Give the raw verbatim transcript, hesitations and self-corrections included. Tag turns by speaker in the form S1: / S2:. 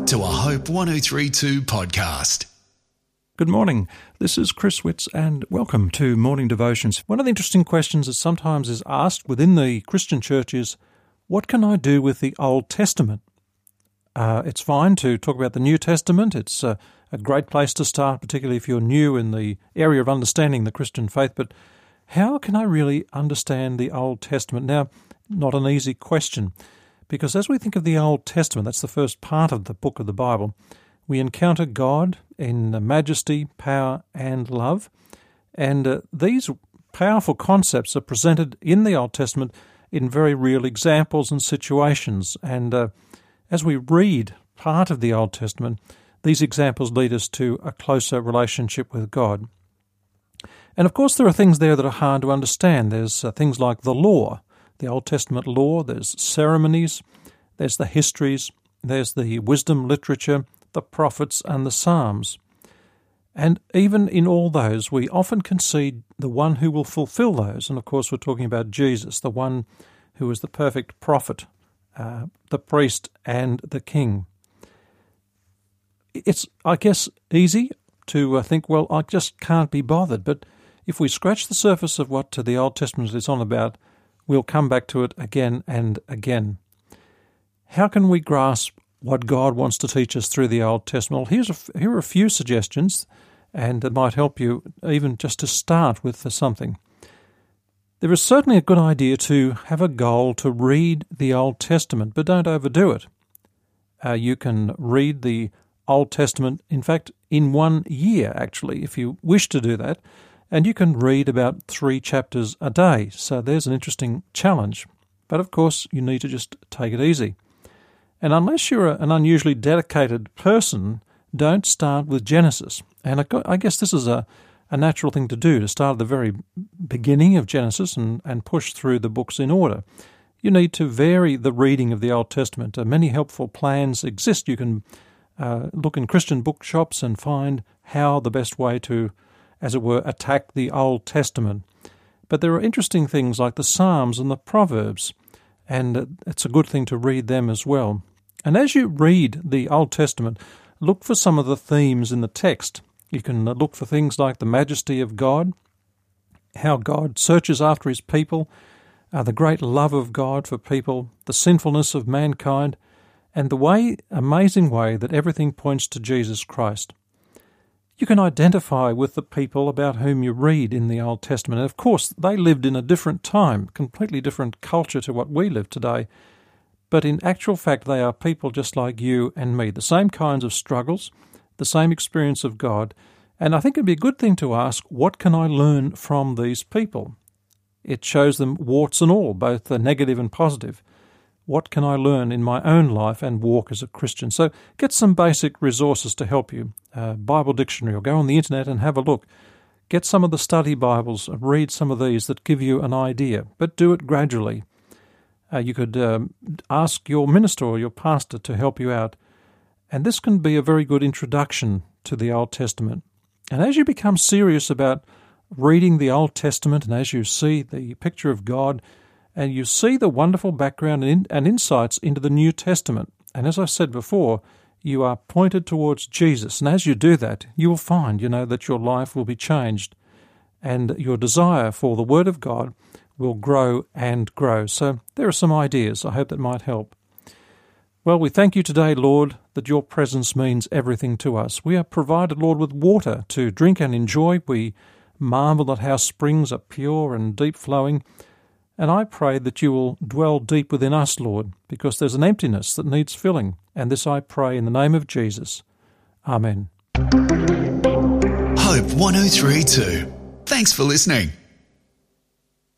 S1: to a Hope one oh three point two podcast.
S2: Good morning. This is Chris Witts and welcome to Morning Devotions. One of the interesting questions that sometimes is asked within the Christian church is, what can I do with the Old Testament? Uh, it's fine to talk about the New Testament. It's uh, a great place to start, particularly if you're new in the area of understanding the Christian faith. But how can I really understand the Old Testament? Now, not an easy question, because as we think of the Old Testament, that's the first part of the book of the Bible, we encounter God in majesty, power, and love. And uh, these powerful concepts are presented in the Old Testament in very real examples and situations. And uh, as we read part of the Old Testament, these examples lead us to a closer relationship with God. And of course, there are things there that are hard to understand. There's uh, things like the law, the Old Testament law, there's ceremonies, there's the histories, there's the wisdom literature, the prophets and the Psalms. And even in all those, we often concede the one who will fulfill those. And of course, we're talking about Jesus, the one who is the perfect prophet, uh, the priest and the king. It's, I guess, easy to uh, think, well, I just can't be bothered. But if we scratch the surface of what the Old Testament is on about, we'll come back to it again and again. How can we grasp what God wants to teach us through the Old Testament? Well, here's a, here are a few suggestions, and it might help you even just to start with something. There is certainly a good idea to have a goal to read the Old Testament, but don't overdo it. Uh, you can read the Old Testament, in fact, in one year, actually, if you wish to do that, and you can read about three chapters a day. So there's an interesting challenge. But of course, you need to just take it easy. And unless you're an unusually dedicated person, don't start with Genesis. And I guess this is a, a natural thing to do, to start at the very beginning of Genesis and, and push through the books in order. You need to vary the reading of the Old Testament. Uh, many helpful plans exist. You can uh, look in Christian bookshops and find how the best way to, as it were, attack the Old Testament. But there are interesting things like the Psalms and the Proverbs, and it's a good thing to read them as well. And as you read the Old Testament, look for some of the themes in the text. You can look for things like the majesty of God, how God searches after his people, uh, the great love of God for people, the sinfulness of mankind, and the way, amazing way that everything points to Jesus Christ. You can identify with the people about whom you read in the Old Testament. And of course, they lived in a different time, completely different culture to what we live today. But in actual fact, they are people just like you and me, the same kinds of struggles, the same experience of God. And I think it'd be a good thing to ask, what can I learn from these people? It shows them warts and all, both the negative and positive. What can I learn in my own life and walk as a Christian? So get some basic resources to help you. Uh, Bible dictionary, or go on the internet and have a look. Get some of the study Bibles, read some of these that give you an idea, but do it gradually. Uh, you could um, ask your minister or your pastor to help you out. And this can be a very good introduction to the Old Testament. And as you become serious about reading the Old Testament, and as you see the picture of God, and you see the wonderful background and, in, and insights into the New Testament. And as I said before, you are pointed towards Jesus. And as you do that, you will find, you know, that your life will be changed. And your desire for the Word of God will grow and grow. So there are some ideas. I hope that might help. Well, we thank you today, Lord, that your presence means everything to us. We are provided, Lord, with water to drink and enjoy. We marvel at how springs are pure and deep-flowing. And I pray that you will dwell deep within us, Lord, because there's an emptiness that needs filling. And this I pray in the name of Jesus. Amen.
S1: Hope one oh three point two. Thanks for listening.